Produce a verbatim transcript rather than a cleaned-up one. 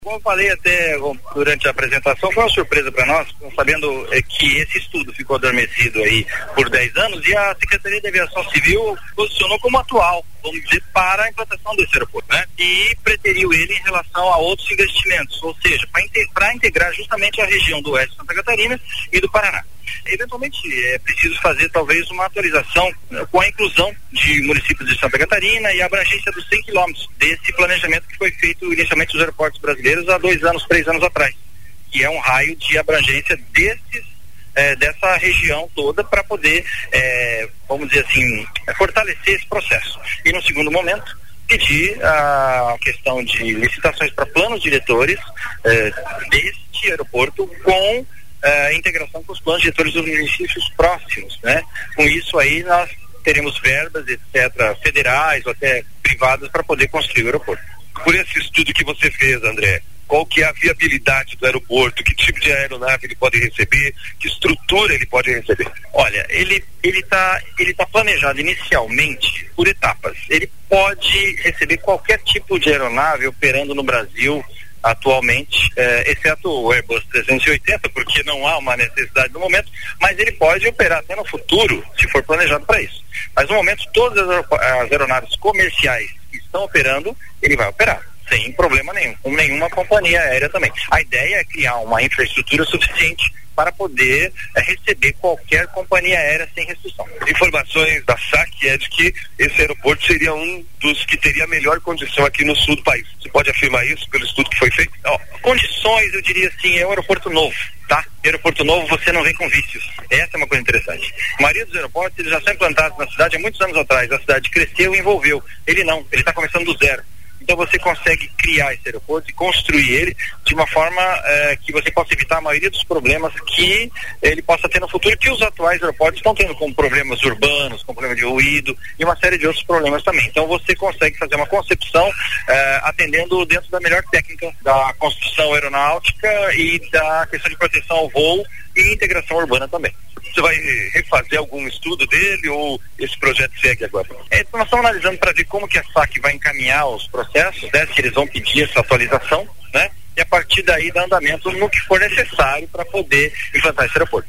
Como eu falei até durante a apresentação, foi uma surpresa para nós, sabendo é, que esse estudo ficou adormecido aí por dez anos e a Secretaria de Aviação Civil posicionou como atual, vamos dizer, para a implantação desse aeroporto, né? E preteriu ele em relação a outros investimentos, ou seja, para integrar justamente a região do oeste de Santa Catarina e do Paraná. Eventualmente é preciso fazer talvez uma atualização com a inclusão de municípios de Santa Catarina e a abrangência dos cem quilômetros desse planejamento que foi feito inicialmente nos aeroportos brasileiros há dois anos, três anos atrás, que é um raio de abrangência desses, é, dessa região toda para poder, é, vamos dizer assim, fortalecer esse processo. E no segundo momento, pedir a questão de licitações para planos diretores é, deste aeroporto com a integração com os planos diretores dos municípios próximos, né? Com isso aí nós teremos verbas, etcétera, federais ou até privadas para poder construir o aeroporto. Por esse estudo que você fez, André, qual que é a viabilidade do aeroporto, que tipo de aeronave ele pode receber, que estrutura ele pode receber? Olha, ele ele tá ele tá planejado inicialmente por etapas. Ele pode receber qualquer tipo de aeronave operando no Brasil atualmente, eh, exceto o Airbus trezentos e oitenta, porque não há uma necessidade no momento, mas ele pode operar até no futuro, se for planejado para isso. Mas no momento, todas as, as aeronaves comerciais que estão operando, ele vai operar, sem problema nenhum, com nenhuma companhia aérea também. A ideia é criar uma infraestrutura suficiente para poder é, receber qualquer companhia aérea sem restrição. Informações da S A C é de que esse aeroporto seria um dos que teria a melhor condição aqui no sul do país. Você pode afirmar isso pelo estudo que foi feito? Ó, condições, eu diria assim, é um aeroporto novo, tá? Aeroporto novo, você não vem com vícios. Essa é uma coisa interessante. A maioria dos aeroportos, eles já são implantados na cidade há muitos anos atrás. A cidade cresceu e envolveu. Ele não, ele está começando do zero. Então você consegue criar esse aeroporto e construir ele de uma forma eh, que você possa evitar a maioria dos problemas que ele possa ter no futuro, que os atuais aeroportos estão tendo, como problemas urbanos, com problema de ruído e uma série de outros problemas também. Então você consegue fazer uma concepção eh, atendendo dentro da melhor técnica da construção aeronáutica e da questão de proteção ao voo e integração urbana também. Você vai refazer algum estudo dele ou esse projeto segue agora? É, nós estamos analisando para ver como que a S A C vai encaminhar os processos, né, se eles vão pedir essa atualização, né, e a partir daí dar andamento no que for necessário para poder implantar esse aeroporto.